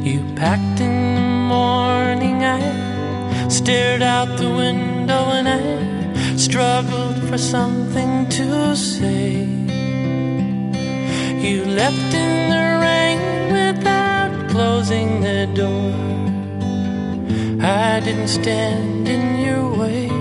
You packed in the morning, I stared out the window and I struggled for something to say. You left in the rain without closing the door. I didn't stand in your way.